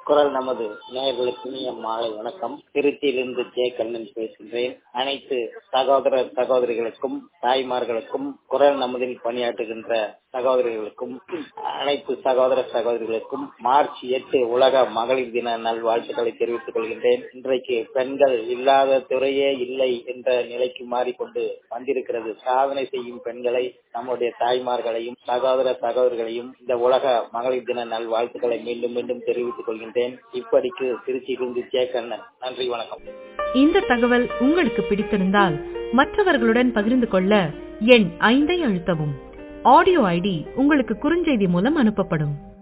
குரல் நமது நேயர்களுக்கு இனிய மாலை வணக்கம். திருச்சியிலிருந்து ஜே கண்ணன் பேசுகின்றேன். அனைத்து சகோதர சகோதரிகளுக்கும் தாய்மார்களுக்கும் குரல் நமதில் பணியாற்றுகின்ற சகோதரிகளுக்கும் அனைத்து சகோதர சகோதரிகளுக்கும் மார்ச் 8 உலக மகளிர் தின நல்வாழ்த்துக்களை தெரிவித்துக் கொள்கின்றேன். இன்றைக்கு பெண்கள் இல்லாத துறையே இல்லை என்ற நிலைக்கு மாறிக்கொண்டு வந்திருக்கிறது. சாதனை செய்யும் பெண்களை, நம்முடைய தாய்மார்களையும் சகோதர சகோதரிகளையும் இந்த உலக மகளிர் தின நல்வாழ்த்துக்களை மீண்டும் மீண்டும் தெரிவித்துக் கொள்கின்றேன். இப்படிக்கு திருச்சியிலிருந்து ஜே கண்ணன். நன்றி, வணக்கம். இந்த தகவல் உங்களுக்கு பிடித்திருந்தால் மற்றவர்களுடன் பகிர்ந்து கொள்ள எண் 5 அழுத்தவும். ஆடியோ ஐடி உங்களுக்கு குறுஞ்செய்தி மூலம் அனுப்பப்படும்.